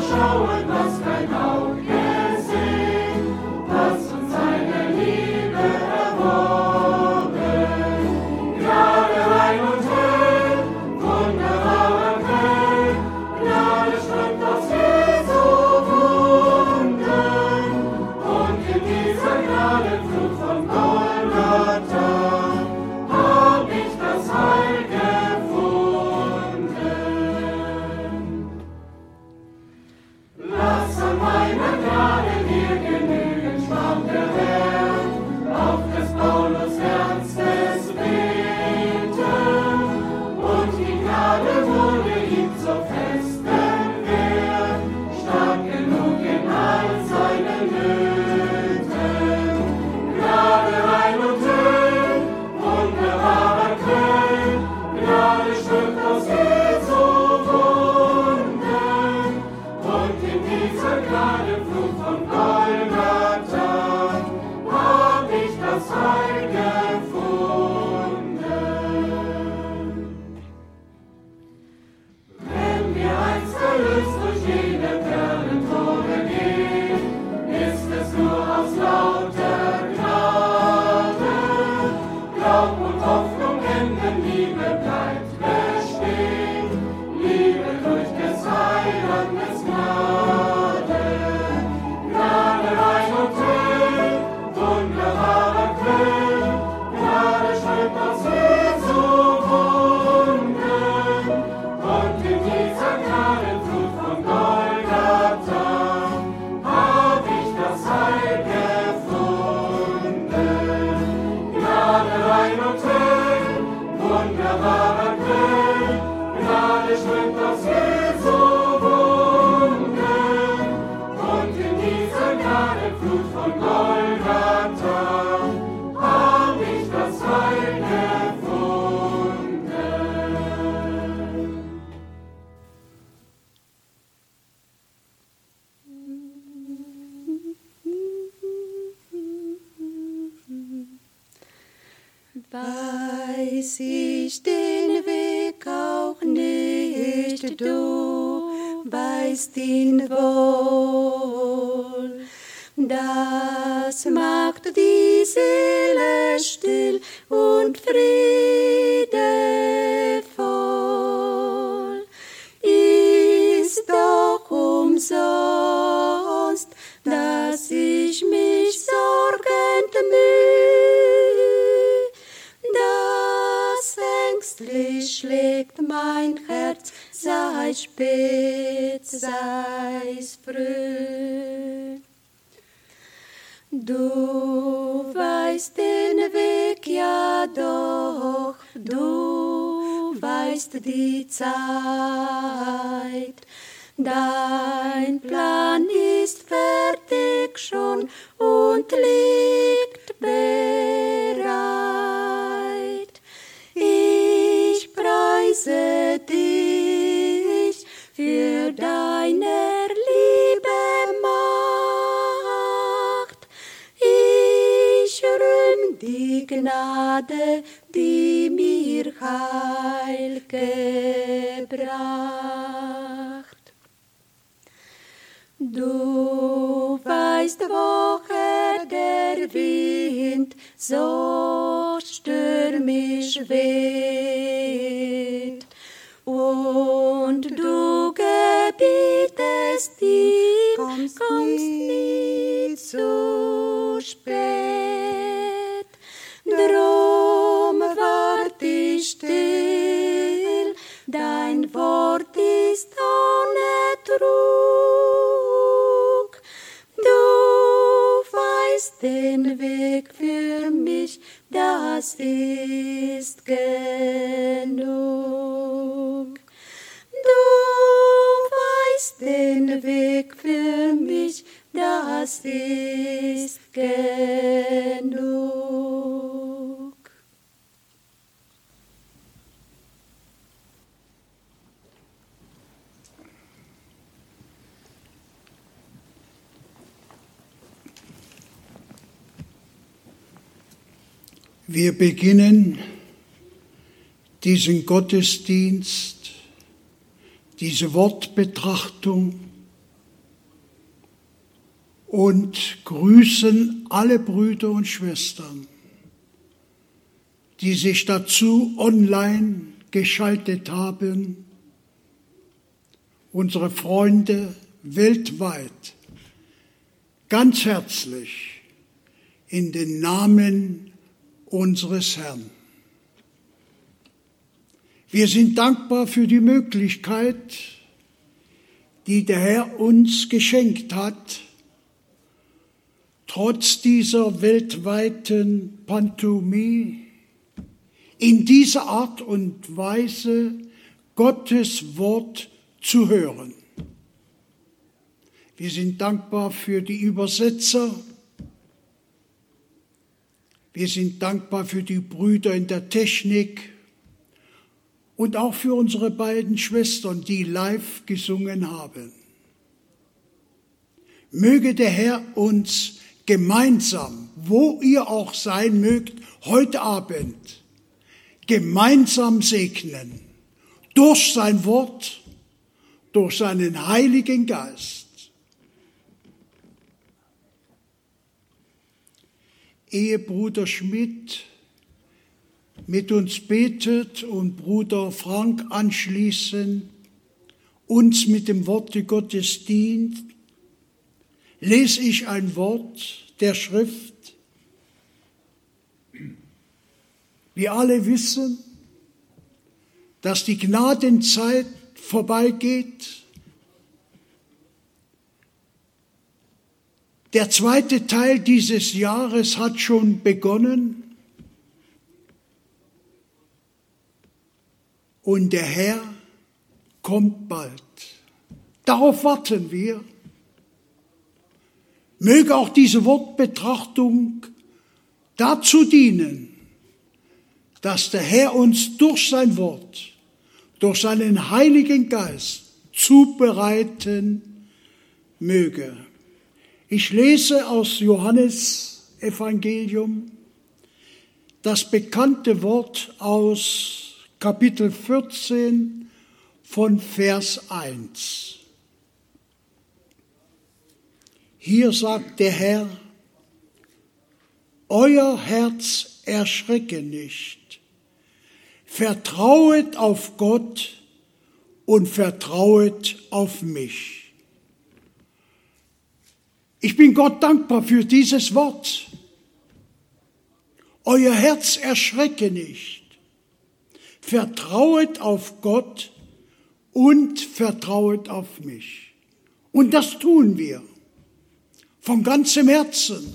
Weiß ich den Weg auch nicht, du weißt ihn wohl. Das macht die Seele still und friedevoll. Ist doch umsonst, dass ich mich sorgend müh. Das ängstlich schlägt mein Herz, sei spät, sei's früh. Du weißt den Weg ja doch, du weißt die Zeit. Dein Plan ist fertig schon und liegt bereit. Ich preise dich für deine Liebe Macht. Ich rühm die Gnade, die mir Heil gebracht. Du weißt, woher der Wind so stürmisch weht, und du gebietest ihm, kommst nie zu spät. Drum wart ich still, dein Wort ist ohne Trug. Du weißt den Weg für mich, das ist genug. Du weißt den Weg für mich, das ist genug. Wir beginnen diesen Gottesdienst, diese Wortbetrachtung und grüßen alle Brüder und Schwestern, die sich dazu online geschaltet haben, unsere Freunde weltweit, ganz herzlich in den Namen unseres Herrn. Wir sind dankbar für die Möglichkeit, die der Herr uns geschenkt hat, trotz dieser weltweiten Pandemie in dieser Art und Weise Gottes Wort zu hören. Wir sind dankbar für die Übersetzer. Wir sind dankbar für die Brüder in der Technik und auch für unsere beiden Schwestern, die live gesungen haben. Möge der Herr uns gemeinsam, wo ihr auch sein mögt, heute Abend, gemeinsam segnen, durch sein Wort, durch seinen Heiligen Geist. Ehe Bruder Schmidt mit uns betet und Bruder Frank anschließend uns mit dem Worte Gottes dient, lese ich ein Wort der Schrift. Wir alle wissen, dass die Gnadenzeit vorbeigeht. Der zweite Teil dieses Jahres hat schon begonnen. Und der Herr kommt bald. Darauf warten wir. Möge auch diese Wortbetrachtung dazu dienen, dass der Herr uns durch sein Wort, durch seinen Heiligen Geist zubereiten möge. Ich lese aus Johannes Evangelium das bekannte Wort aus Kapitel 14 von Vers 1. Hier sagt der Herr, euer Herz erschrecke nicht, vertrauet auf Gott und vertrauet auf mich. Ich bin Gott dankbar für dieses Wort. Euer Herz erschrecke nicht. Vertrauet auf Gott und vertrauet auf mich. Und das tun wir von ganzem Herzen,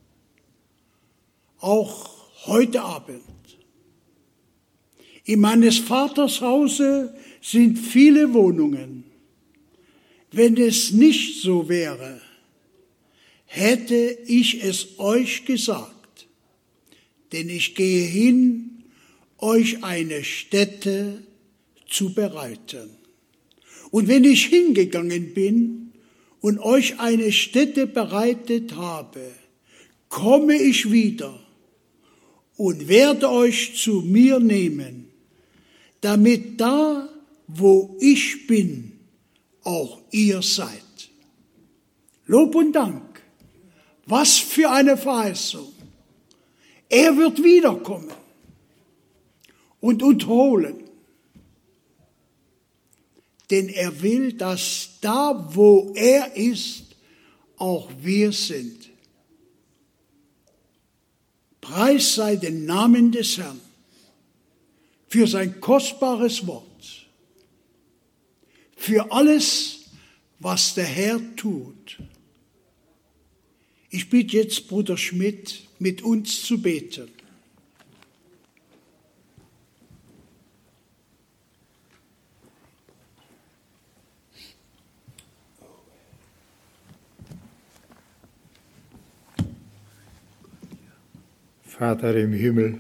auch heute Abend. In meines Vaters Hause sind viele Wohnungen. Wenn es nicht so wäre, hätte ich es euch gesagt, denn ich gehe hin, euch eine Stätte zu bereiten. Und wenn ich hingegangen bin und euch eine Stätte bereitet habe, komme ich wieder und werde euch zu mir nehmen, damit da, wo ich bin, auch ihr seid. Lob und Dank. Was für eine Verheißung. Er wird wiederkommen und holen. Denn er will, dass da, wo er ist, auch wir sind. Preis sei den Namen des Herrn für sein kostbares Wort, für alles, was der Herr tut. Ich bitte jetzt Bruder Schmidt, mit uns zu beten. Vater im Himmel,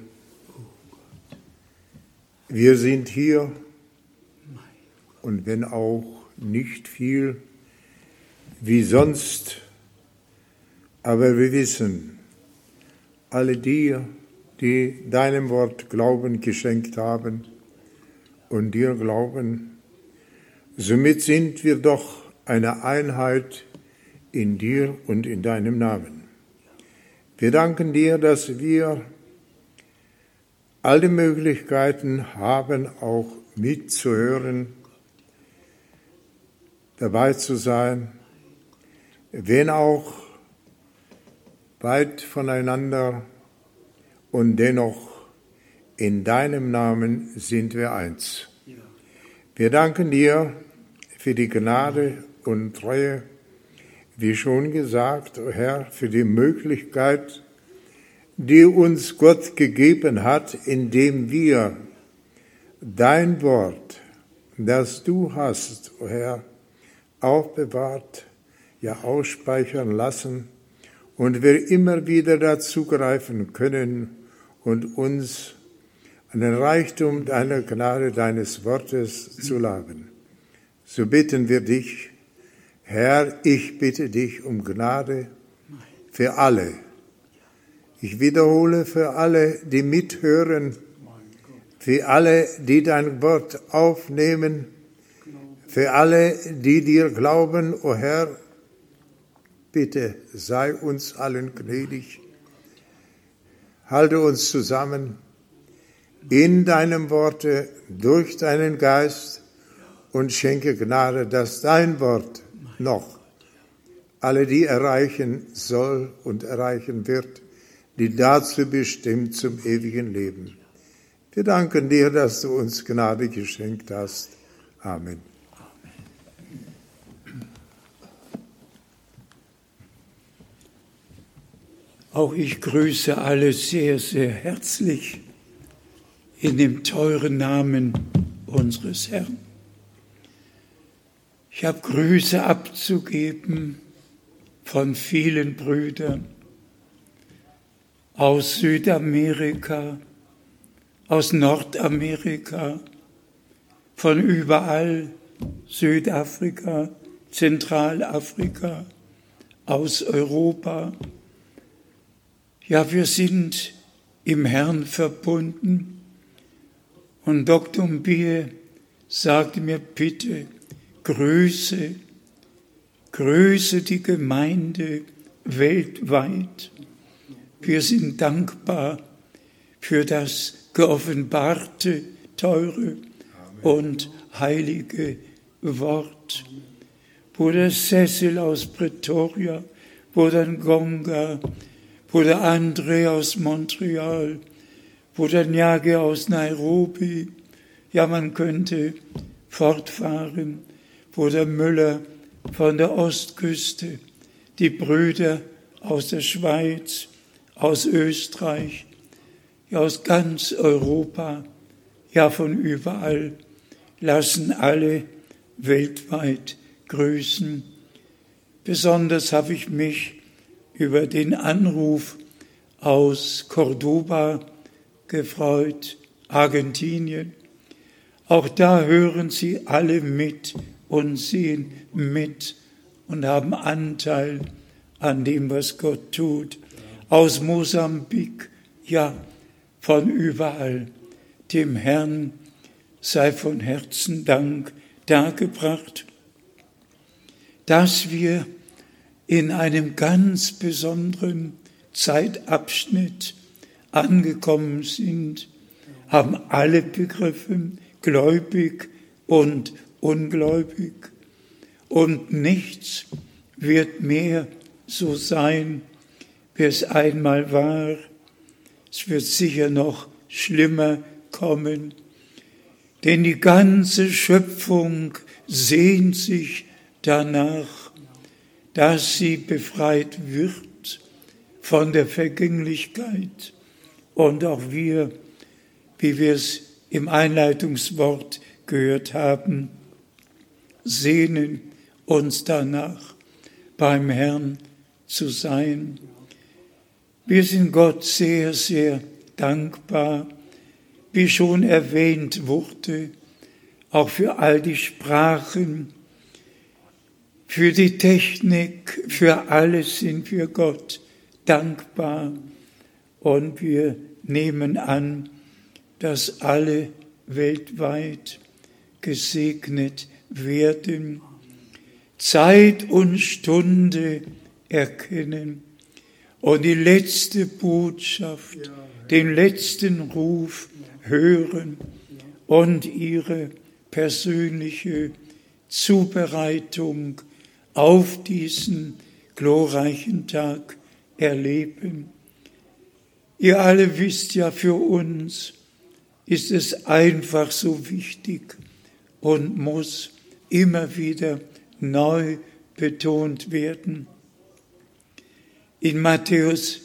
wir sind hier und wenn auch nicht viel wie sonst, aber wir wissen, alle die, die deinem Wort Glauben geschenkt haben und dir glauben, somit sind wir doch eine Einheit in dir und in deinem Namen. Wir danken dir, dass wir alle Möglichkeiten haben, auch mitzuhören, dabei zu sein, wenn auch weit voneinander, und dennoch in deinem Namen sind wir eins. Wir danken dir für die Gnade und Treue, wie schon gesagt, o Herr, für die Möglichkeit, die uns Gott gegeben hat, indem wir dein Wort, das du hast, o Herr, aufbewahrt, ja ausspeichern lassen und wir immer wieder dazu greifen können und uns an den Reichtum deiner Gnade, deines Wortes zu laben. So bitten wir dich, Herr, ich bitte dich um Gnade für alle. Ich wiederhole, für alle, die mithören, für alle, die dein Wort aufnehmen, für alle, die dir glauben, o Herr, bitte sei uns allen gnädig. Halte uns zusammen in deinem Worte, durch deinen Geist und schenke Gnade, dass dein Wort noch alle die erreichen soll und erreichen wird, die dazu bestimmt zum ewigen Leben. Wir danken dir, dass du uns Gnade geschenkt hast. Amen. Auch ich grüße alle sehr, sehr herzlich in dem teuren Namen unseres Herrn. Ich habe Grüße abzugeben von vielen Brüdern aus Südamerika, aus Nordamerika, von überall, Südafrika, Zentralafrika, aus Europa. Ja, wir sind im Herrn verbunden. Und Dr. Mbie sagte mir, bitte, grüße die Gemeinde weltweit. Wir sind dankbar für das geoffenbarte, teure und heilige Wort. Bruder Cecil aus Pretoria, Bruder Ngonga, Bruder André aus Montreal, Bruder Nyage aus Nairobi, ja, man könnte fortfahren, Bruder Müller von der Ostküste, die Brüder aus der Schweiz, aus Österreich, ja, aus ganz Europa, ja, von überall, lassen alle weltweit grüßen. Besonders habe ich mich über den Anruf aus Cordoba gefreut, Argentinien. Auch da hören sie alle mit und sehen mit und haben Anteil an dem, was Gott tut. Aus Mosambik, ja, von überall. Dem Herrn sei von Herzen Dank dargebracht, dass wir in einem ganz besonderen Zeitabschnitt angekommen sind, haben alle begriffen, gläubig und ungläubig. Und nichts wird mehr so sein, wie es einmal war. Es wird sicher noch schlimmer kommen, denn die ganze Schöpfung sehnt sich danach, dass sie befreit wird von der Vergänglichkeit. Und auch wir, wie wir es im Einleitungswort gehört haben, sehnen uns danach, beim Herrn zu sein. Wir sind Gott sehr, sehr dankbar, wie schon erwähnt wurde, auch für all die Sprachen, für die Technik, für alles sind wir Gott dankbar. Und wir nehmen an, dass alle weltweit gesegnet werden. Zeit und Stunde erkennen und die letzte Botschaft, den letzten Ruf hören und ihre persönliche Zubereitung auf diesen glorreichen Tag erleben. Ihr alle wisst ja, für uns ist es einfach so wichtig und muss immer wieder neu betont werden. In Matthäus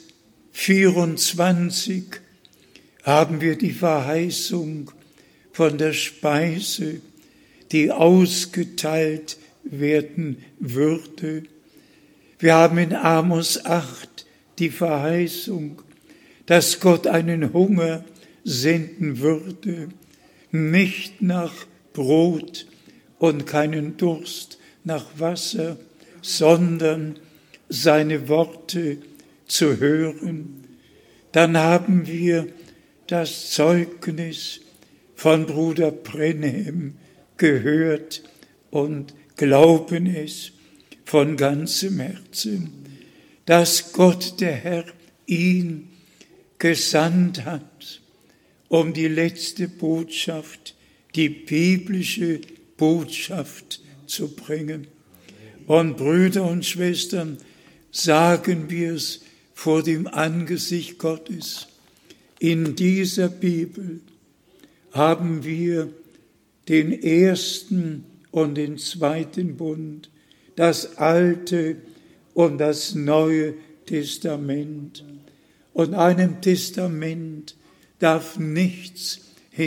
24 haben wir die Verheißung von der Speise, die ausgeteilt werden würde. Wir haben in Amos 8 die Verheißung, dass Gott einen Hunger senden würde, nicht nach Brot und keinen Durst nach Wasser, sondern seine Worte zu hören. Dann haben wir das Zeugnis von Bruder Brenhem gehört und glauben es von ganzem Herzen, dass Gott, der Herr, ihn gesandt hat, um die letzte Botschaft, die biblische Botschaft zu bringen. Und Brüder und Schwestern, sagen wir es vor dem Angesicht Gottes. In dieser Bibel haben wir den ersten und den zweiten Bund, das Alte und das Neue Testament. Und einem Testament darf nichts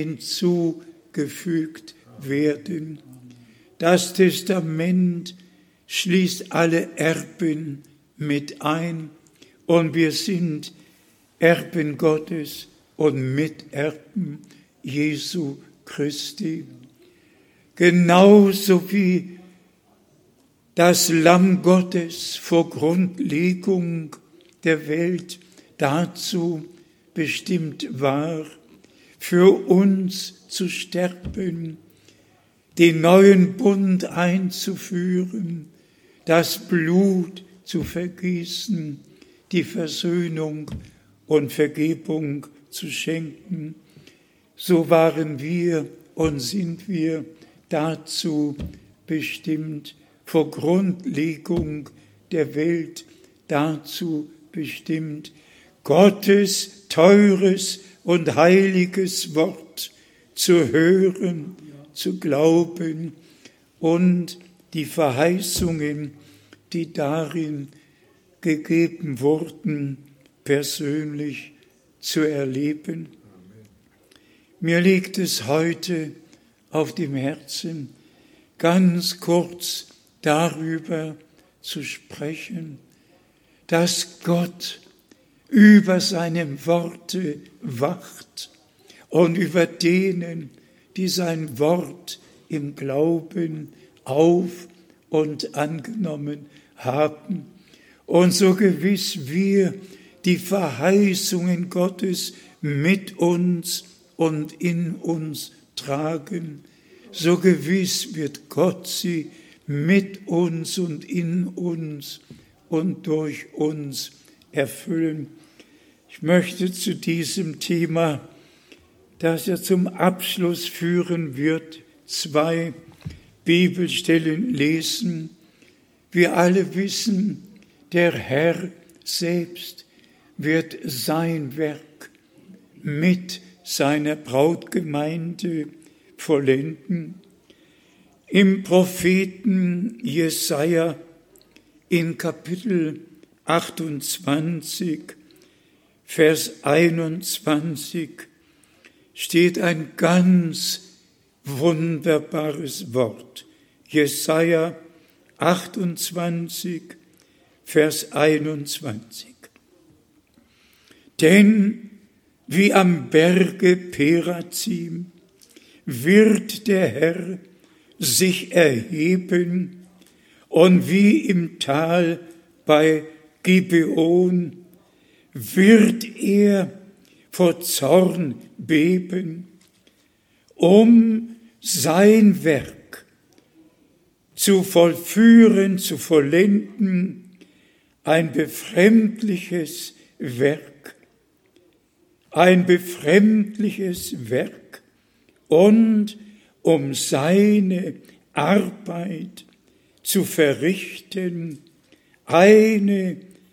hinzugefügt werden. Das Testament schließt alle Erben mit ein und wir sind Erben Gottes und Miterben Jesu Christi. Genauso wie das Lamm Gottes vor Grundlegung der Welt dazu bestimmt war, für uns zu sterben, den neuen Bund einzuführen, das Blut zu vergießen, die Versöhnung und Vergebung zu schenken. So waren wir und sind wir dazu bestimmt, vor Grundlegung der Welt dazu bestimmt, Gottes teures und heiliges Wort zu hören, zu glauben und die Verheißungen, die darin gegeben wurden, persönlich zu erleben. Mir liegt es heute auf dem Herzen, ganz kurz darüber zu sprechen, dass Gott über seinem Worte wacht und über denen, die sein Wort im Glauben auf und angenommen haben. Und so gewiss wir die Verheißungen Gottes mit uns und in uns tragen, so gewiss wird Gott sie mit uns und in uns und durch uns erfüllen. Ich möchte zu diesem Thema, das er zum Abschluss führen wird, 2 Bibelstellen lesen. Wir alle wissen, der Herr selbst wird sein Werk mit seiner Brautgemeinde vollenden. Im Propheten Jesaja in Kapitel 28, Vers 21 steht ein ganz wunderbares Wort. Jesaja 28, Vers 21. Denn wie am Berge Perazim wird der Herr sich erheben und wie im Tal bei Gibeon wird er vor Zorn beben, um sein Werk zu vollführen, zu vollenden, ein befremdliches Werk. Ein befremdliches Werk und um seine Arbeit zu verrichten, eine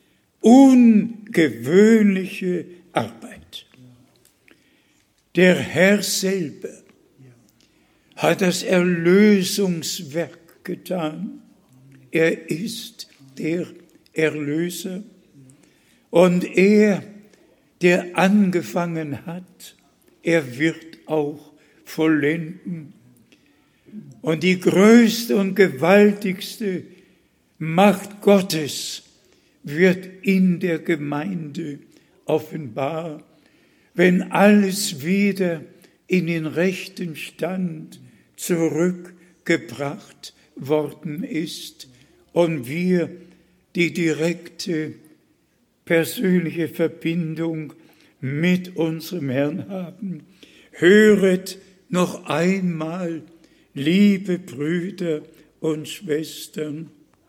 ungewöhnliche Arbeit. Der Herr selber hat das Erlösungswerk getan. Er ist der Erlöser und er, der angefangen hat, er wird auch vollenden. Und die größte und gewaltigste Macht Gottes wird in der Gemeinde offenbar, wenn alles wieder in den rechten Stand zurückgebracht worden ist und wir die direkte persönliche Verbindung mit unserem Herrn haben. Höret noch einmal, liebe Brüder und Schwestern,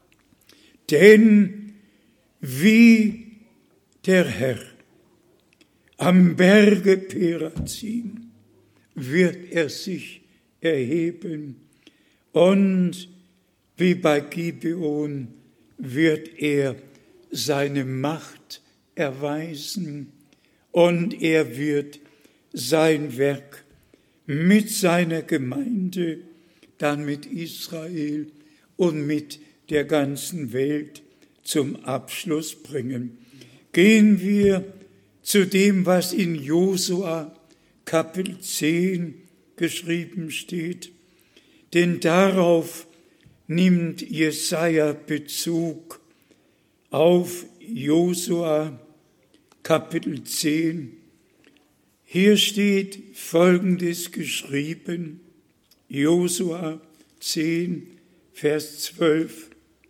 denn wie der Herr am Berge Perazim wird er sich erheben und wie bei Gibeon wird er seine Macht erweisen und er wird sein Werk mit seiner Gemeinde, dann mit Israel und mit der ganzen Welt zum Abschluss bringen. Gehen wir zu dem, was in Josua Kapitel 10 geschrieben steht, denn darauf nimmt Jesaja Bezug auf Josua Kapitel 10. Hier steht Folgendes geschrieben, Josua 10, Vers 12.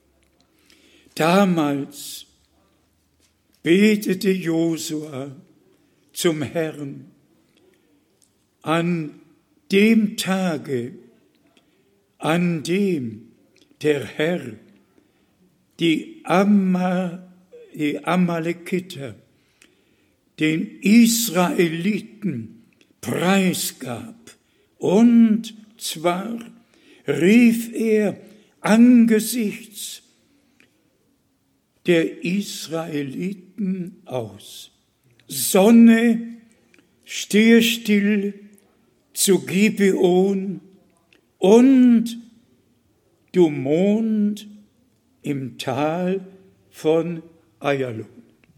Damals betete Josua zum Herrn an dem Tage, an dem der Herr die Amalekiter den Israeliten preisgab. Und zwar rief er angesichts der Israeliten aus: Sonne, stehe still zu Gibeon und du Mond im Tal von Ayalon.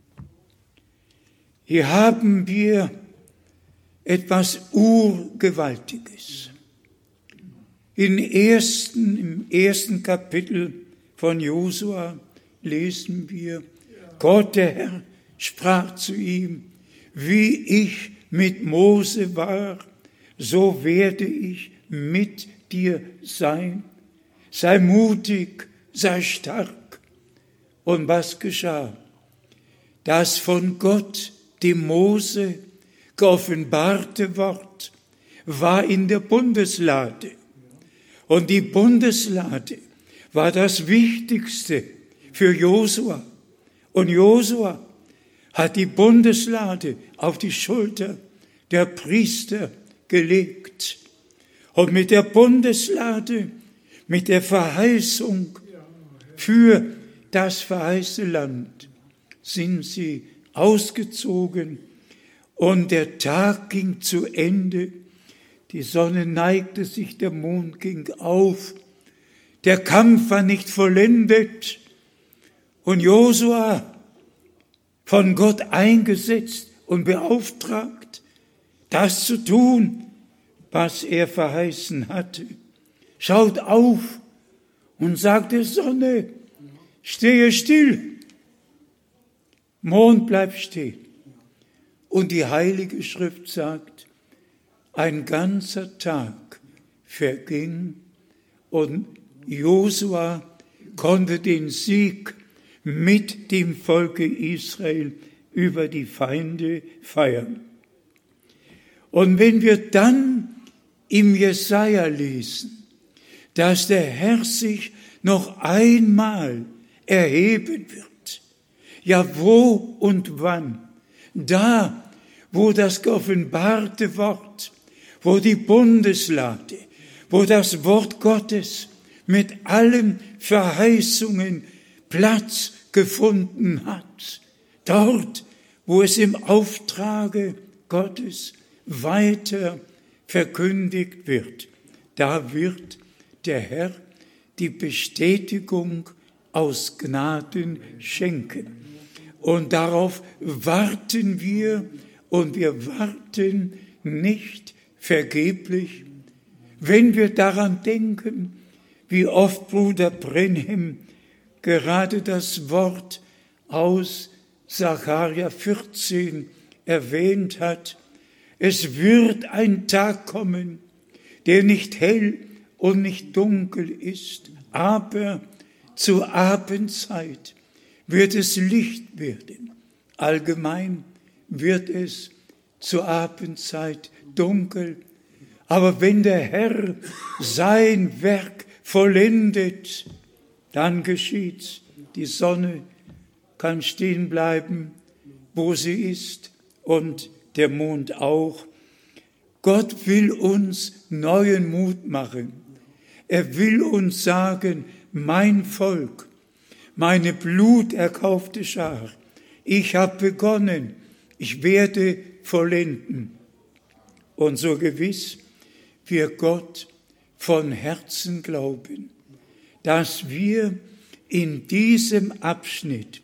Hier haben wir etwas Urgewaltiges. Im ersten Kapitel von Josua lesen wir, Gott, der Herr, sprach zu ihm: Wie ich mit Mose war, so werde ich mit dir sein. Sei mutig, sei stark. Und was geschah? Das von Gott dem Mose geoffenbarte Wort war in der Bundeslade. Und die Bundeslade war das Wichtigste für Josua. Und Josua hat die Bundeslade auf die Schulter der Priester gelegt. Und mit der Bundeslade, mit der Verheißung für das verheißene Land sind sie ausgezogen und der Tag ging zu Ende. Die Sonne neigte sich, der Mond ging auf. Der Kampf war nicht vollendet und Josua, von Gott eingesetzt und beauftragt, das zu tun, was er verheißen hatte, schaut auf und sagt der Sonne: Stehe still. Mond bleibt stehen. Und die Heilige Schrift sagt, ein ganzer Tag verging und Josua konnte den Sieg mit dem Volke Israel über die Feinde feiern. Und wenn wir dann im Jesaja lesen, dass der Herr sich noch einmal erheben wird. Ja, wo und wann? Da, wo das geoffenbarte Wort, wo die Bundeslade, wo das Wort Gottes mit allen Verheißungen Platz gefunden hat. Dort, wo es im Auftrage Gottes weiter verkündigt wird, da wird der Herr die Bestätigung aus Gnaden schenken. Und darauf warten wir, und wir warten nicht vergeblich. Wenn wir daran denken, wie oft Bruder Brenhem gerade das Wort aus Sacharja 14 erwähnt hat, es wird ein Tag kommen, der nicht hell und nicht dunkel ist, aber zur Abendzeit wird es Licht werden. Allgemein wird es zur Abendzeit dunkel. Aber wenn der Herr sein Werk vollendet, dann geschieht's. Die Sonne kann stehen bleiben, wo sie ist, und der Mond auch. Gott will uns neuen Mut machen. Er will uns sagen, mein Volk, meine bluterkaufte Schar, ich habe begonnen, ich werde vollenden. Und so gewiss wir Gott von Herzen glauben, dass wir in diesem Abschnitt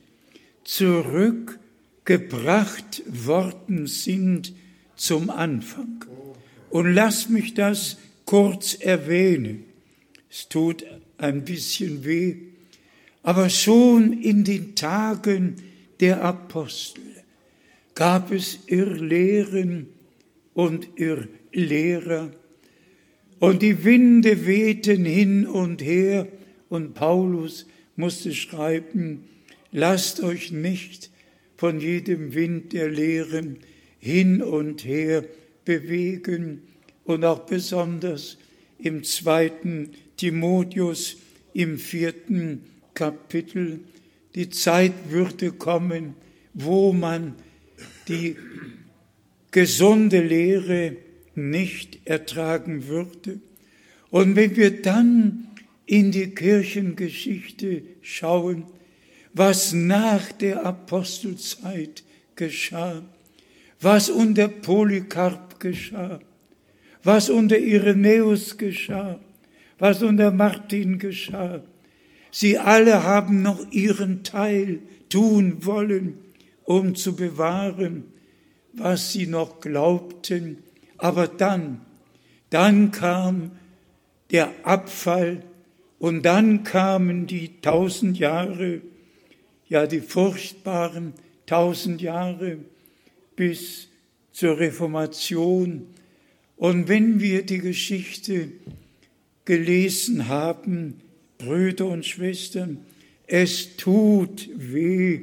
zurückgebracht worden sind zum Anfang. Und lass mich das kurz erwähnen. Es tut ein bisschen weh, aber schon in den Tagen der Apostel gab es Irrlehren und Irrlehrer, und die Winde wehten hin und her, und Paulus musste schreiben, lasst euch nicht von jedem Wind der Lehren hin und her bewegen, und auch besonders im 2. Timotheus im 4. Kapitel, die Zeit würde kommen, wo man die gesunde Lehre nicht ertragen würde. Und wenn wir dann in die Kirchengeschichte schauen, was nach der Apostelzeit geschah, was unter Polycarp geschah, was unter Irenäus geschah, was unter Martin geschah. Sie alle haben noch ihren Teil tun wollen, um zu bewahren, was sie noch glaubten. Aber dann kam der Abfall, und dann kamen die 1000 Jahre, ja die furchtbaren 1000 Jahre bis zur Reformation. Und wenn wir die Geschichte gelesen haben, Brüder und Schwestern, es tut weh,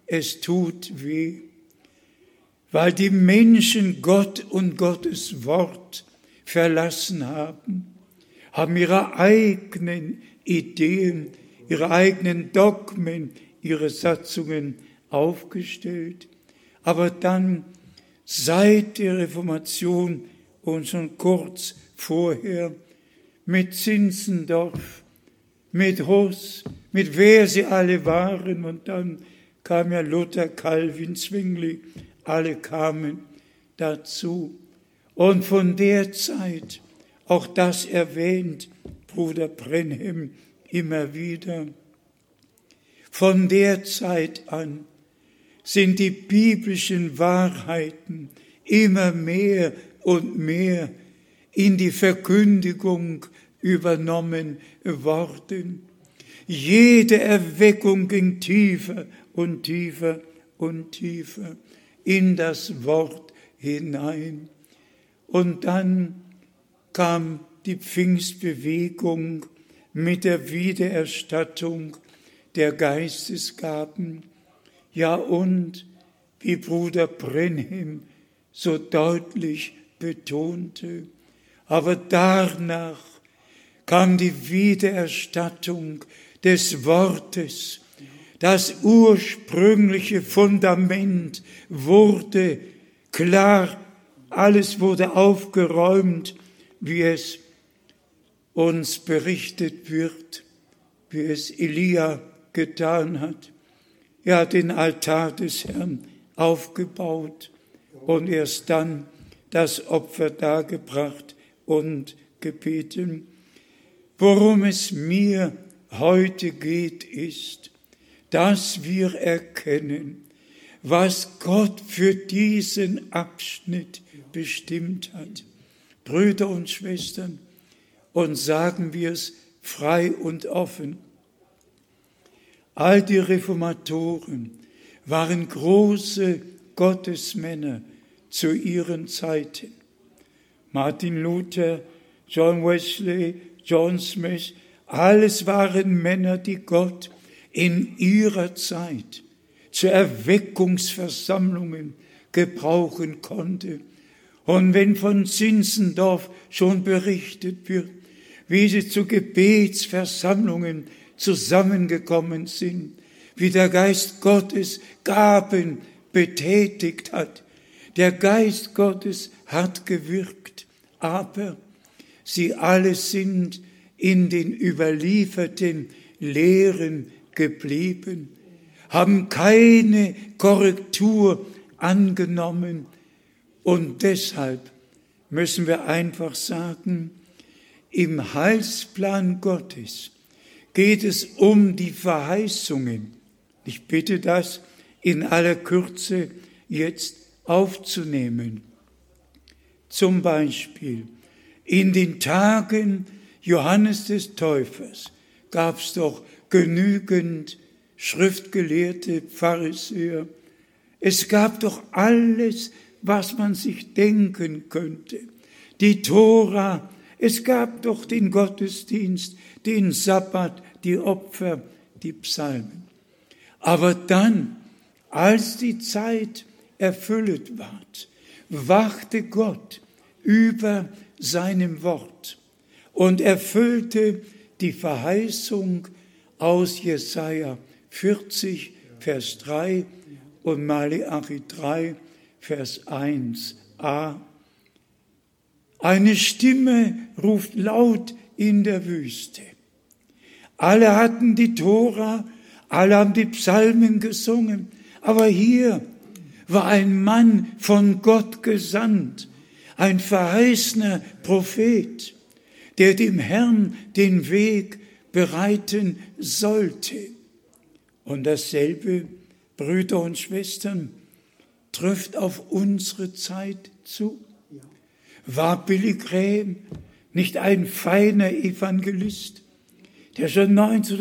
weil die Menschen Gott und Gottes Wort verlassen haben ihre eigenen Ideen, ihre eigenen Dogmen, ihre Satzungen aufgestellt. Aber dann, seit der Reformation und schon kurz vorher, mit Zinzendorf, mit Huss, mit wer sie alle waren, und dann kam ja Luther, Calvin, Zwingli, alle kamen dazu. Und von der Zeit, auch das erwähnt Bruder Brenhem immer wieder, von der Zeit an sind die biblischen Wahrheiten immer mehr und mehr in die Verkündigung übernommen worden. Jede Erweckung ging tiefer und tiefer und tiefer in das Wort hinein. Und dann kam die Pfingstbewegung mit der Wiedererstattung der Geistesgaben. Ja, und wie Bruder Brenhem so deutlich betonte, aber danach kam die Wiedererstattung des Wortes. Das ursprüngliche Fundament wurde klar, alles wurde aufgeräumt, wie es uns berichtet wird, wie es Elia getan hat. Er hat den Altar des Herrn aufgebaut und erst dann das Opfer dargebracht und gebeten. Worum es mir heute geht, ist, dass wir erkennen, was Gott für diesen Abschnitt bestimmt hat. Brüder und Schwestern, und sagen wir es frei und offen. All die Reformatoren waren große Gottesmänner zu ihren Zeiten. Martin Luther, John Wesley, John Smith, alles waren Männer, die Gott in ihrer Zeit zu Erweckungsversammlungen gebrauchen konnte. Und wenn von Zinzendorf schon berichtet wird, wie sie zu Gebetsversammlungen zusammengekommen sind, wie der Geist Gottes Gaben betätigt hat. Der Geist Gottes hat gewirkt, aber sie alle sind in den überlieferten Lehren geblieben, haben keine Korrektur angenommen und deshalb müssen wir einfach sagen, im Heilsplan Gottes geht es um die Verheißungen. Ich bitte das in aller Kürze jetzt aufzunehmen. Zum Beispiel in den Tagen Johannes des Täufers gab es doch genügend schriftgelehrte Pharisäer. Es gab doch alles, was man sich denken könnte. Die Tora, es gab doch den Gottesdienst, den Sabbat, die Opfer, die Psalmen. Aber dann, als die Zeit erfüllt ward, wachte Gott über seinem Wort und erfüllte die Verheißung aus Jesaja 40, Vers 3 und Maleachi 3, Vers 1a. Eine Stimme ruft laut in der Wüste. Alle hatten die Tora, alle haben die Psalmen gesungen, aber hier war ein Mann von Gott gesandt, ein verheißener Prophet, der dem Herrn den Weg bereiten sollte. Und dasselbe, Brüder und Schwestern, trifft auf unsere Zeit zu. War Billy Graham nicht ein feiner Evangelist, der schon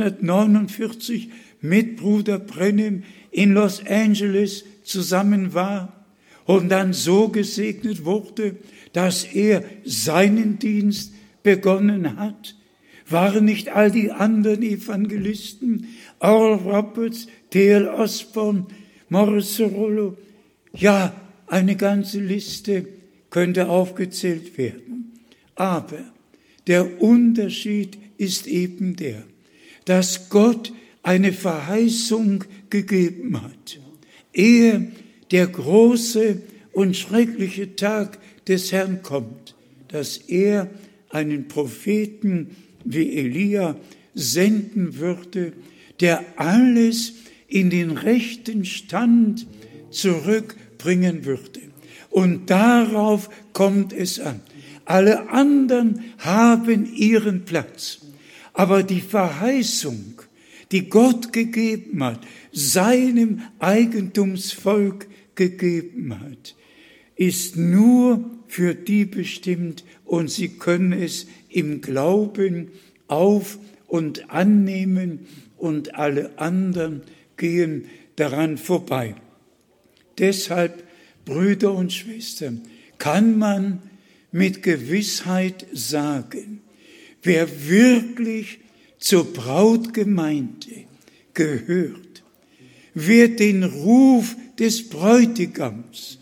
1949 mit Bruder Brennan in Los Angeles zusammen war und dann so gesegnet wurde, dass er seinen Dienst begonnen hat? Waren nicht all die anderen Evangelisten, Oral Roberts, T.L. Osborne, Morris Cerullo, ja, eine ganze Liste könnte aufgezählt werden. Aber der Unterschied ist eben der, dass Gott eine Verheißung gegeben hat. Ehe der große und schreckliche Tag des Herrn kommt, dass er einen Propheten wie Elia senden würde, der alles in den rechten Stand zurückbringen würde. Und darauf kommt es an. Alle anderen haben ihren Platz. Aber die Verheißung, die Gott gegeben hat, seinem Eigentumsvolk gegeben hat, ist nur für die bestimmt und sie können es im Glauben auf und annehmen und alle anderen gehen daran vorbei. Deshalb, Brüder und Schwestern, kann man mit Gewissheit sagen, wer wirklich zur Brautgemeinde gehört, wird den Ruf des Bräutigams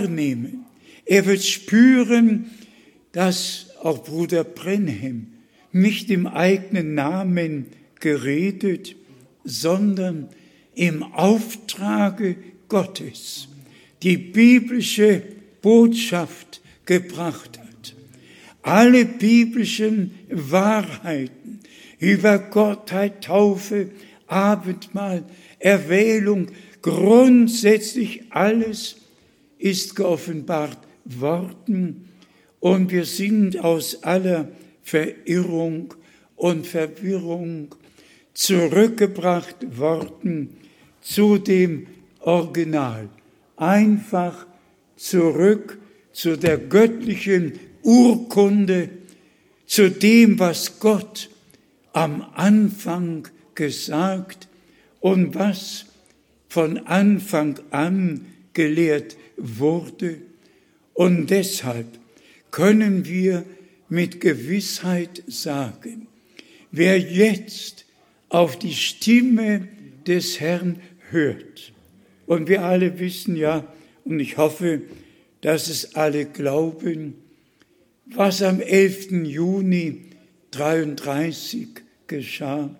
wahrnehmen. Er wird spüren, dass auch Bruder Brenhem nicht im eigenen Namen geredet, sondern im Auftrage Gottes die biblische Botschaft gebracht hat. Alle biblischen Wahrheiten über Gottheit, Taufe, Abendmahl, Erwählung, grundsätzlich alles ist geoffenbart worden und wir sind aus aller Verirrung und Verwirrung zurückgebracht worden zu dem Original. Einfach zurück zu der göttlichen Urkunde, zu dem, was Gott am Anfang gesagt und was von Anfang an gelehrt wurde. Und deshalb können wir mit Gewissheit sagen, wer jetzt auf die Stimme des Herrn hört, und wir alle wissen ja, und ich hoffe, dass es alle glauben, was am 11. Juni 1933 geschah.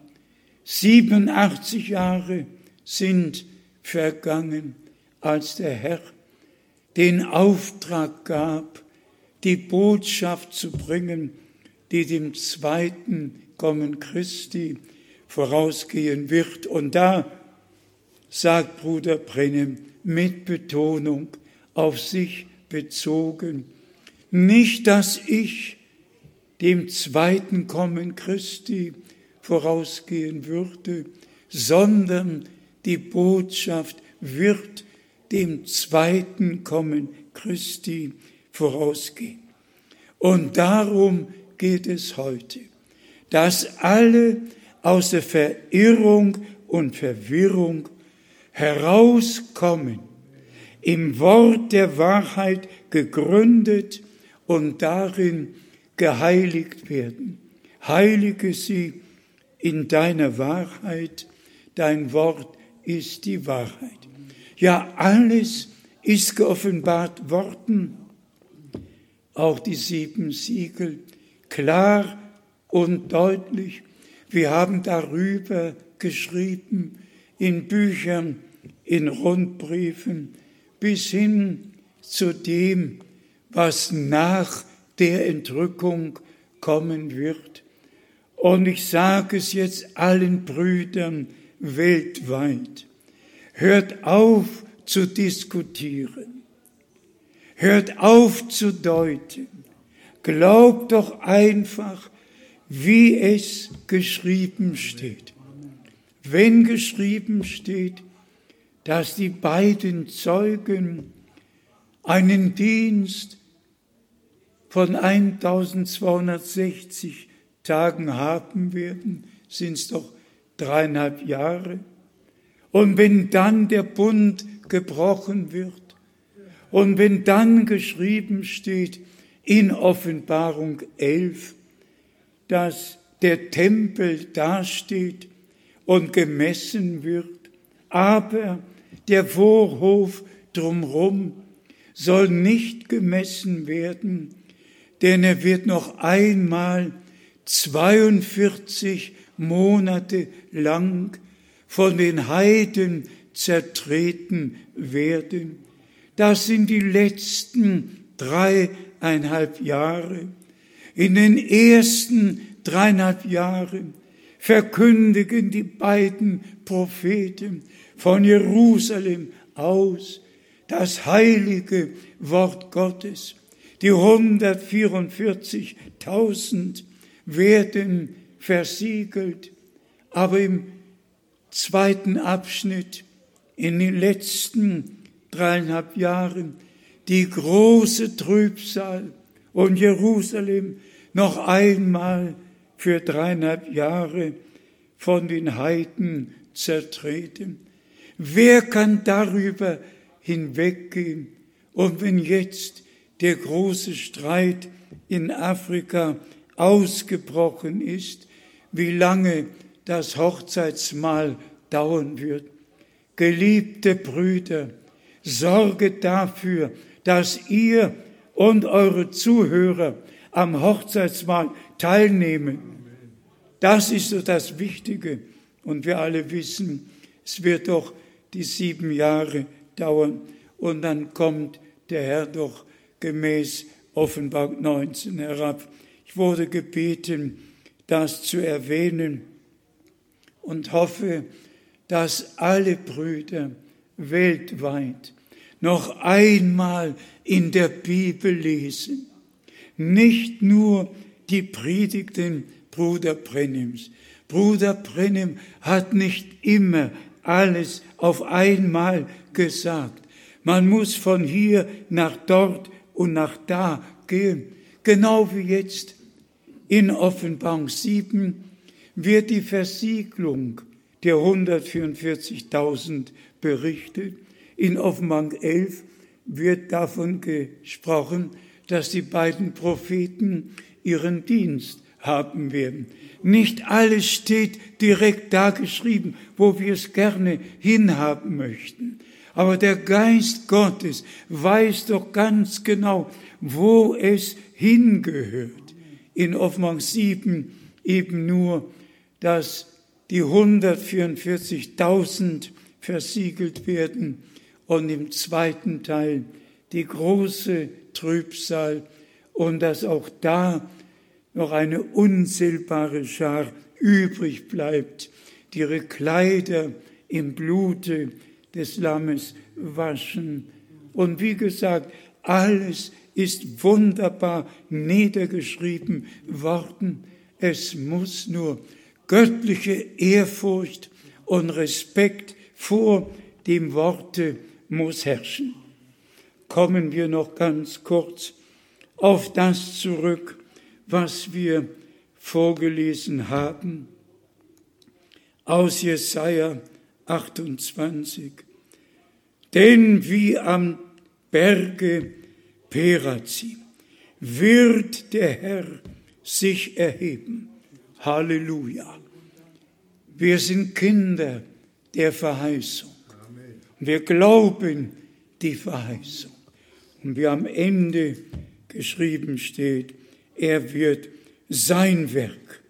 87 Jahre sind vergangen, als der Herr den Auftrag gab, die Botschaft zu bringen, die dem zweiten Kommen Christi vorausgehen wird. Und da sagt Bruder Brennem mit Betonung auf sich bezogen, nicht, dass ich dem zweiten Kommen Christi vorausgehen würde, sondern die Botschaft wird dem zweiten Kommen Christi vorausgehen. Und darum geht es heute, dass alle aus der Verirrung und Verwirrung herauskommen, im Wort der Wahrheit gegründet und darin geheiligt werden. Heilige sie in deiner Wahrheit, dein Wort ist die Wahrheit. Ja, alles ist geoffenbart worden, auch die 7 Siegel, klar und deutlich. Wir haben darüber geschrieben, in Büchern, in Rundbriefen, bis hin zu dem, was nach der Entrückung kommen wird. Und ich sage es jetzt allen Brüdern weltweit. Hört auf zu diskutieren. Hört auf zu deuten. Glaubt doch einfach, wie es geschrieben steht. Wenn geschrieben steht, dass die beiden Zeugen einen Dienst von 1260 Tagen haben werden, sind es doch 3,5 Jahre. Und wenn dann der Bund gebrochen wird und wenn dann geschrieben steht in Offenbarung 11, dass der Tempel dasteht und gemessen wird, aber der Vorhof drumherum soll nicht gemessen werden, denn er wird noch einmal 42 Monate lang von den Heiden zertreten werden. Das sind die letzten 3,5 Jahre. In den ersten 3,5 Jahren verkündigen die beiden Propheten von Jerusalem aus das heilige Wort Gottes. Die 144.000 werden versiegelt, aber im zweiten Abschnitt, in den letzten 3,5 Jahren, die große Trübsal und Jerusalem noch einmal für 3,5 Jahre von den Heiden zertreten. Wer kann darüber hinweggehen? Und wenn jetzt der große Streit in Afrika ausgebrochen ist, wie lange das Hochzeitsmahl dauern wird. Geliebte Brüder, sorget dafür, dass ihr und eure Zuhörer am Hochzeitsmahl teilnehmen. Das ist so das Wichtige. Und wir alle wissen, es wird doch die 7 Jahre dauern. Und dann kommt der Herr doch gemäß Offenbarung 19 herab. Ich wurde gebeten, das zu erwähnen und hoffe, dass alle Brüder weltweit noch einmal in der Bibel lesen. Nicht nur die Predigten Bruder Brennims. Bruder Brennim hat nicht immer alles auf einmal gesagt. Man muss von hier nach dort und nach da gehen. Genau wie jetzt in Offenbarung 7 wird die Versiegelung der 144.000 berichtet. In Offenbarung 11 wird davon gesprochen, dass die beiden Propheten ihren Dienst haben werden. Nicht alles steht direkt da geschrieben, wo wir es gerne hinhaben möchten. Aber der Geist Gottes weiß doch ganz genau, wo es hingehört. In Offenbarung 7 eben nur, dass die 144.000 versiegelt werden und im zweiten Teil die große Trübsal und dass auch da noch eine unzählbare Schar übrig bleibt, die ihre Kleider im Blute des Lammes waschen. Und wie gesagt, alles ist wunderbar niedergeschrieben worden. Es muss nur göttliche Ehrfurcht und Respekt vor dem Worte muss herrschen. Kommen wir noch ganz kurz auf das zurück, was wir vorgelesen haben, aus Jesaja 28. Denn wie am Berge Perazim wird der Herr sich erheben. Halleluja. Wir sind Kinder der Verheißung. Wir glauben die Verheißung. Und wie am Ende geschrieben steht, er wird sein Werk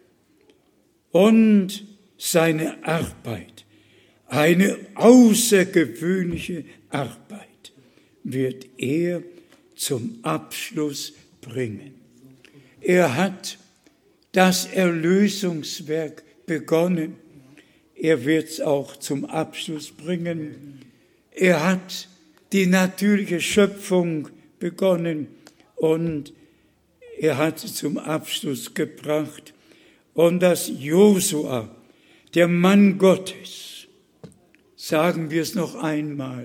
und seine Arbeit, eine außergewöhnliche Arbeit, wird er zum Abschluss bringen. Er hat das Erlösungswerk begonnen. Er wird es auch zum Abschluss bringen. Er hat die natürliche Schöpfung begonnen und er hat sie zum Abschluss gebracht. Und dass Josua, der Mann Gottes, sagen wir es noch einmal,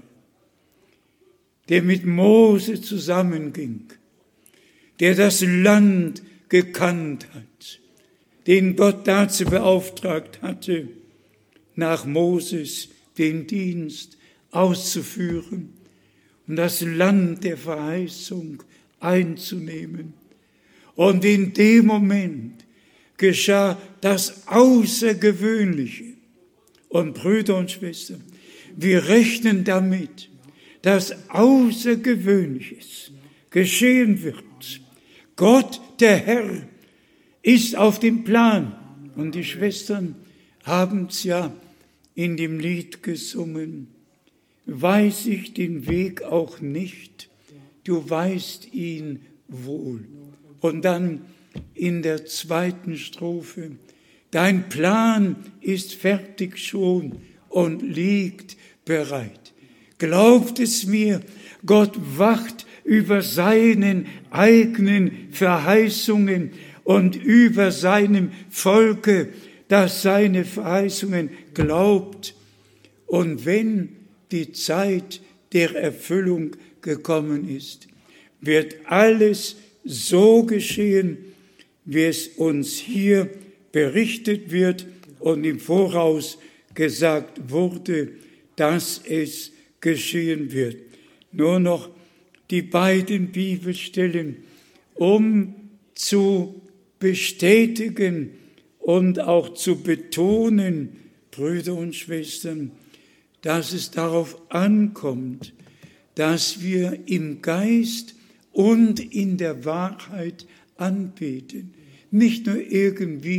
der mit Mose zusammenging, der das Land gekannt hat, den Gott dazu beauftragt hatte, nach Moses den Dienst auszuführen und das Land der Verheißung einzunehmen. Und in dem Moment geschah das Außergewöhnliche. Und Brüder und Schwestern, wir rechnen damit, dass Außergewöhnliches geschehen wird. Gott, der Herr, ist auf dem Plan. Und die Schwestern haben es ja in dem Lied gesungen. Weiß ich den Weg auch nicht, du weißt ihn wohl. Und dann in der zweiten Strophe, dein Plan ist fertig schon und liegt bereit. Glaubt es mir, Gott wacht über seinen eigenen Verheißungen und über seinem Volke, das seine Verheißungen glaubt. Und wenn die Zeit der Erfüllung gekommen ist, wird alles so geschehen, wie es uns hier berichtet wird und im Voraus gesagt wurde, dass es geschehen wird. Nur noch die beiden Bibelstellen, um zu bestätigen und auch zu betonen, Brüder und Schwestern, dass es darauf ankommt, dass wir im Geist und in der Wahrheit anbeten. Nicht nur irgendwie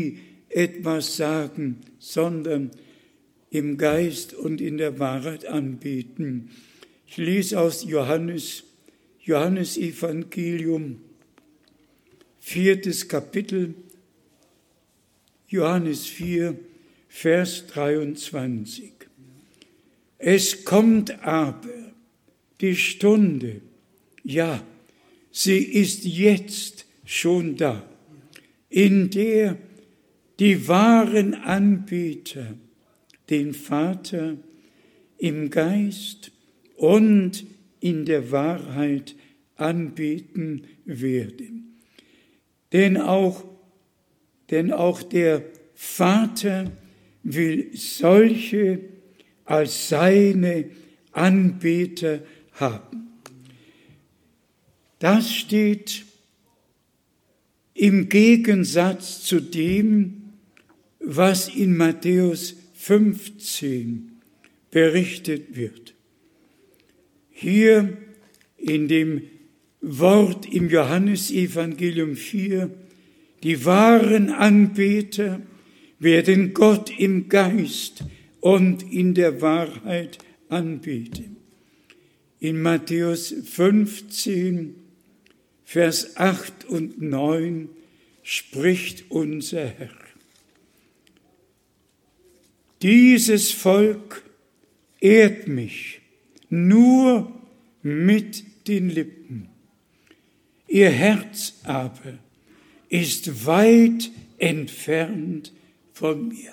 etwas sagen, sondern im Geist und in der Wahrheit anbeten. Ich lese aus Johannes Evangelium, 4. Kapitel, Johannes 4, Vers 23. Es kommt aber die Stunde, ja, sie ist jetzt schon da, in der die wahren Anbeter den Vater im Geist und in der Wahrheit anbeten werden. Denn auch der Vater will solche als seine Anbeter haben. Das steht im Gegensatz zu dem, was in Matthäus 15 berichtet wird. Hier in dem Wort im Johannesevangelium 4, die wahren Anbeter werden Gott im Geist und in der Wahrheit anbeten. In Matthäus 15, Vers 8 und 9 spricht unser Herr: Dieses Volk ehrt mich nur mit den Lippen. Ihr Herz aber ist weit entfernt von mir.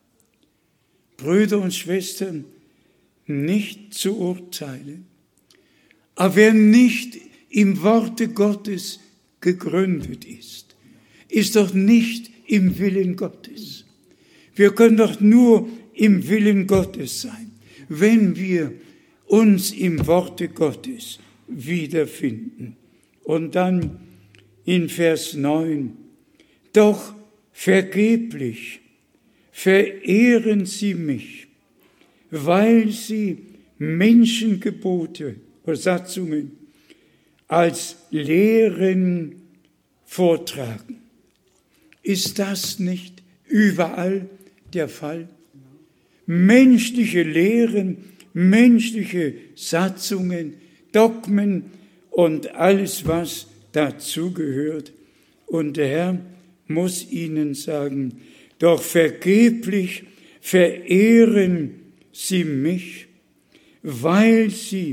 Brüder und Schwestern, nicht zu urteilen, aber wer nicht im Worte Gottes gegründet ist, ist doch nicht im Willen Gottes. Wir können doch nur im Willen Gottes sein, wenn wir uns im Worte Gottes wiederfinden. Und dann in Vers 9, doch vergeblich verehren sie mich, weil sie Menschengebote oder Satzungen als Lehren vortragen. Ist das nicht überall der Fall? Menschliche Lehren, menschliche Satzungen, Dogmen und alles, was dazugehört. Und der Herr muss ihnen sagen, doch vergeblich verehren sie mich, weil sie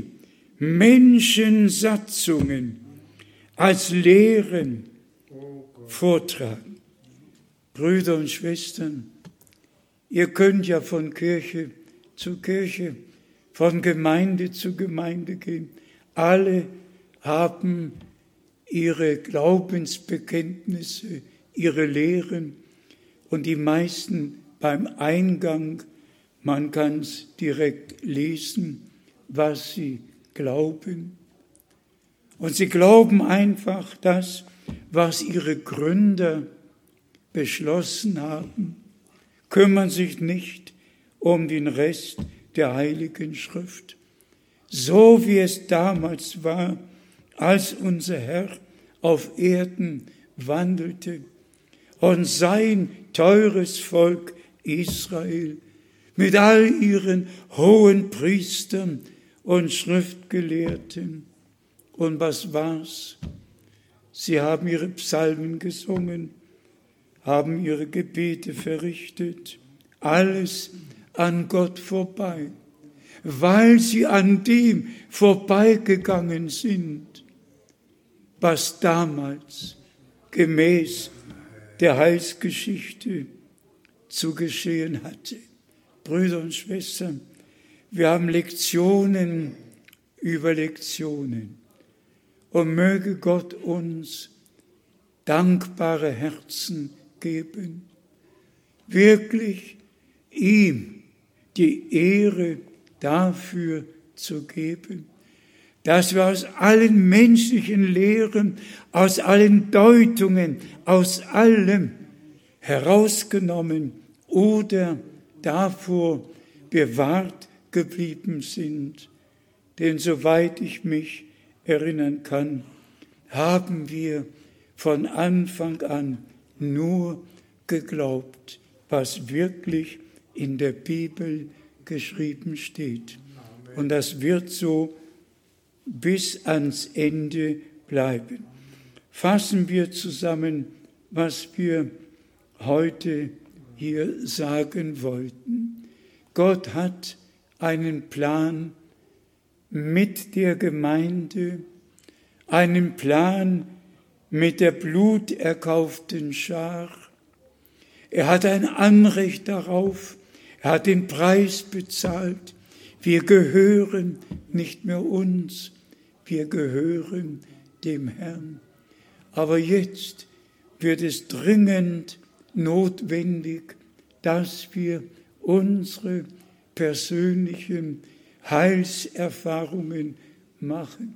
Menschensatzungen als Lehren vortragen. Brüder und Schwestern, ihr könnt ja von Kirche zu Kirche, von Gemeinde zu Gemeinde gehen. Alle haben ihre Glaubensbekenntnisse, ihre Lehren und die meisten beim Eingang, man kann es direkt lesen, was sie glauben. Und sie glauben einfach das, was ihre Gründer beschlossen haben, kümmern sich nicht um den Rest der Heiligen Schrift. So wie es damals war, als unser Herr auf Erden wandelte und sein teures Volk Israel mit all ihren hohen Priestern und Schriftgelehrten. Und was war's? Sie haben ihre Psalmen gesungen, haben ihre Gebete verrichtet, alles an Gott vorbei, weil sie an dem vorbeigegangen sind, was damals gemäß der Heilsgeschichte zu geschehen hatte. Brüder und Schwestern, wir haben Lektionen über Lektionen. Und möge Gott uns dankbare Herzen geben, wirklich ihm die Ehre dafür zu geben, dass wir aus allen menschlichen Lehren, aus allen Deutungen, aus allem herausgenommen oder davor bewahrt geblieben sind. Denn soweit ich mich erinnern kann, haben wir von Anfang an nur geglaubt, was wirklich in der Bibel geschrieben steht. Und das wird so bis ans Ende bleiben. Fassen wir zusammen, was wir heute hier sagen wollten. Gott hat einen Plan mit der Gemeinde, einen Plan mit der bluterkauften Schar. Er hat ein Anrecht darauf, er hat den Preis bezahlt. Wir gehören nicht mehr uns, wir gehören dem Herrn. Aber jetzt wird es dringend notwendig, dass wir unsere persönlichen Heilserfahrungen machen.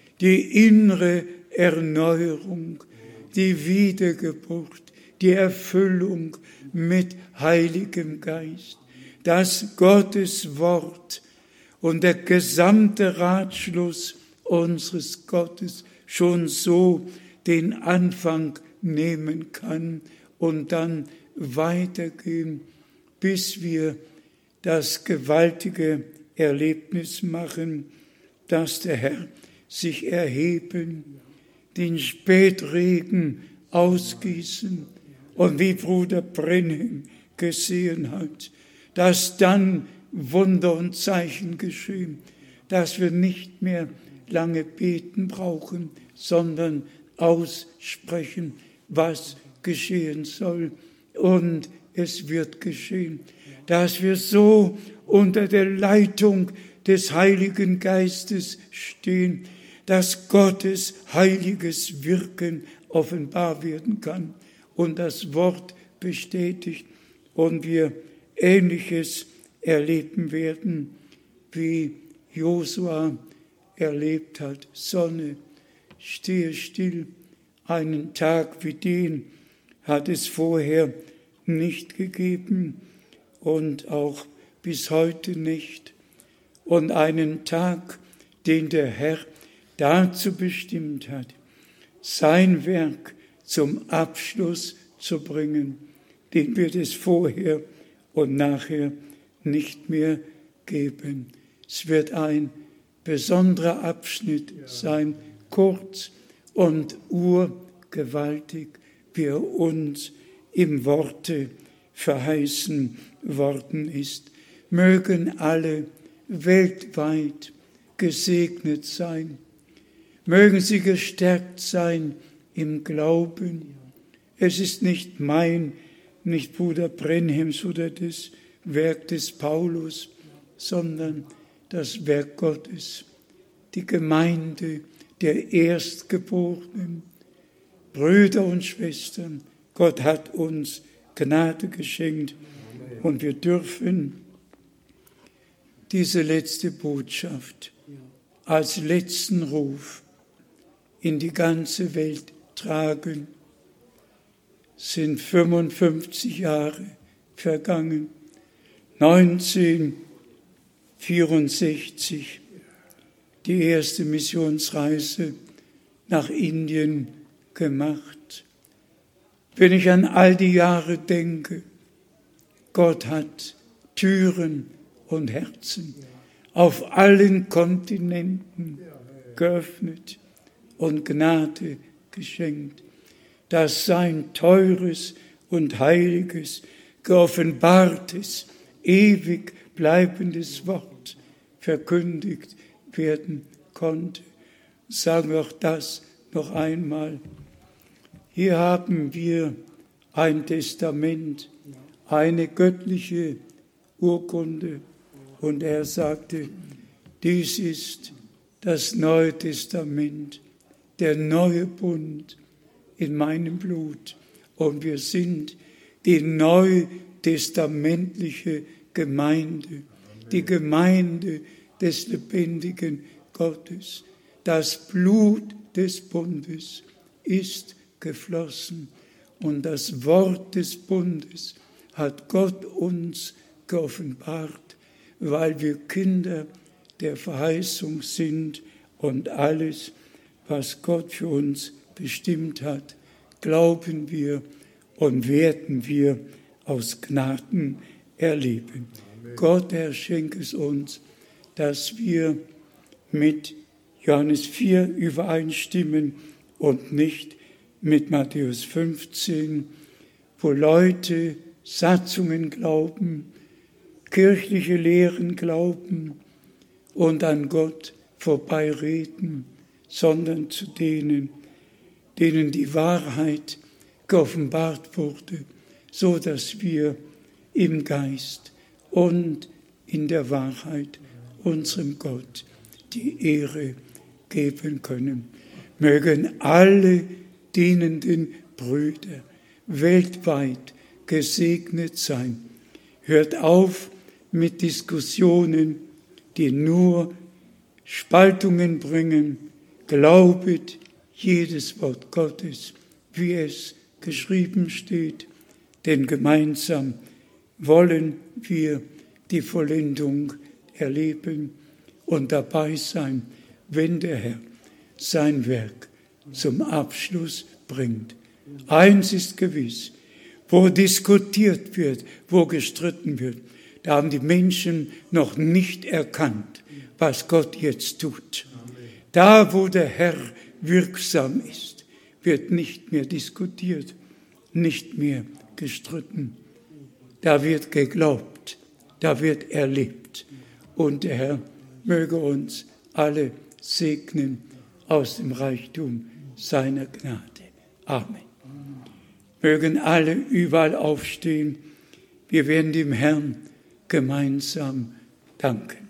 Die innere Erneuerung, die Wiedergeburt, die Erfüllung mit Heiligem Geist, dass Gottes Wort und der gesamte Ratschluss unseres Gottes schon so den Anfang nehmen kann und dann weitergehen, bis wir das gewaltige Erlebnis machen, dass der Herr sich erheben, den Spätregen ausgießen und wie Bruder Brenhem gesehen hat, dass dann Wunder und Zeichen geschehen, dass wir nicht mehr lange beten brauchen, sondern aussprechen, was geschehen soll. Und es wird geschehen, dass wir so unter der Leitung des Heiligen Geistes stehen, dass Gottes heiliges Wirken offenbar werden kann und das Wort bestätigt und wir Ähnliches erleben werden, wie Josua erlebt hat. Sonne, stehe still. Einen Tag wie den hat es vorher nicht gegeben und auch bis heute nicht. Und einen Tag, den der Herr dazu bestimmt hat, sein Werk zum Abschluss zu bringen, den wird es vorher und nachher nicht mehr geben. Es wird ein besonderer Abschnitt sein, kurz und urgewaltig, wie er uns im Worte verheißen worden ist. Mögen alle weltweit gesegnet sein. Mögen sie gestärkt sein im Glauben. Es ist nicht mein, nicht Bruder Brenhems oder das Werk des Paulus, sondern das Werk Gottes, die Gemeinde der Erstgeborenen, Brüder und Schwestern. Gott hat uns Gnade geschenkt und wir dürfen diese letzte Botschaft als letzten Ruf in die ganze Welt tragen. Es sind 55 Jahre vergangen. 1964 die erste Missionsreise nach Indien gemacht. Wenn ich an all die Jahre denke, Gott hat Türen und Herzen auf allen Kontinenten geöffnet und Gnade geschenkt, dass sein teures und heiliges, geoffenbartes, ewig bleibendes Wort verkündigt werden konnte. Sagen wir auch das noch einmal. Hier haben wir ein Testament, eine göttliche Urkunde. Und er sagte, dies ist das Neue Testament, der neue Bund in meinem Blut. Und wir sind die neutestamentliche Gemeinde, die Gemeinde des lebendigen Gottes. Das Blut des Bundes ist geflossen und das Wort des Bundes hat Gott uns geoffenbart, weil wir Kinder der Verheißung sind und alles, was Gott für uns bestimmt hat, glauben wir und werden wir aus Gnaden erleben. Amen. Gott, Herr, schenke es uns, dass wir mit Johannes 4 übereinstimmen und nicht mit Matthäus 15, wo Leute Satzungen glauben, kirchliche Lehren glauben und an Gott vorbeireden, sondern zu denen die Wahrheit geoffenbart wurde, so dass wir im Geist und in der Wahrheit unserem Gott die Ehre geben können. Mögen alle dienenden Brüder weltweit gesegnet sein. Hört auf mit Diskussionen, die nur Spaltungen bringen. Glaubet jedes Wort Gottes, wie es geschrieben steht, denn gemeinsam wollen wir die Vollendung erleben und dabei sein, wenn der Herr sein Werk zum Abschluss bringt. Eins ist gewiss, wo diskutiert wird, wo gestritten wird, da haben die Menschen noch nicht erkannt, was Gott jetzt tut. Da, wo der Herr wirksam ist, wird nicht mehr diskutiert, nicht mehr gestritten. Da wird geglaubt, da wird erlebt. Und der Herr möge uns alle segnen aus dem Reichtum seiner Gnade. Amen. Mögen alle überall aufstehen. Wir werden dem Herrn gemeinsam danken.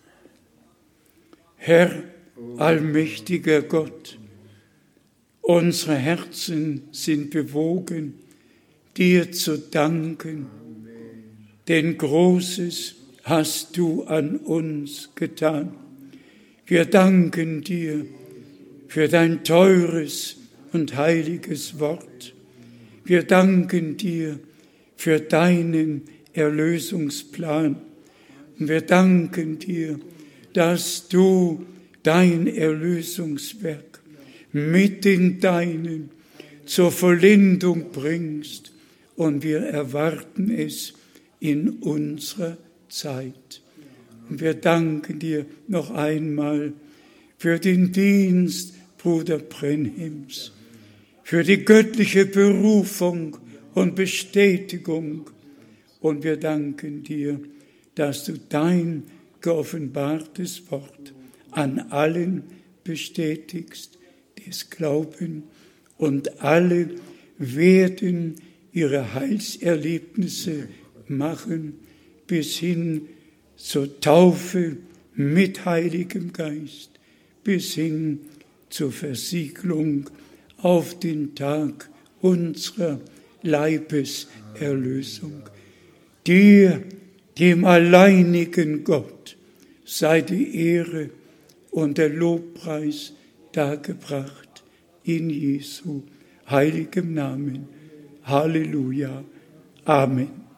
Herr, allmächtiger Gott, unsere Herzen sind bewogen, dir zu danken, denn Großes hast du an uns getan. Wir danken dir für dein teures und heiliges Wort. Wir danken dir für deinen Erlösungsplan. Und wir danken dir, dass du dein Erlösungswerk mit den Deinen zur Vollendung bringst. Und wir erwarten es in unserer Zeit. Und wir danken dir noch einmal für den Dienst Bruder Brenhims, für die göttliche Berufung und Bestätigung. Und wir danken dir, dass du dein geoffenbartes Wort an allen bestätigst, die es glauben, und alle werden ihre Heilserlebnisse machen, bis hin zur Taufe mit Heiligem Geist, bis hin zur Versiegelung auf den Tag unserer Leibeserlösung. Dir, dem alleinigen Gott, sei die Ehre und der Lobpreis dargebracht in Jesu heiligem Namen. Halleluja. Amen.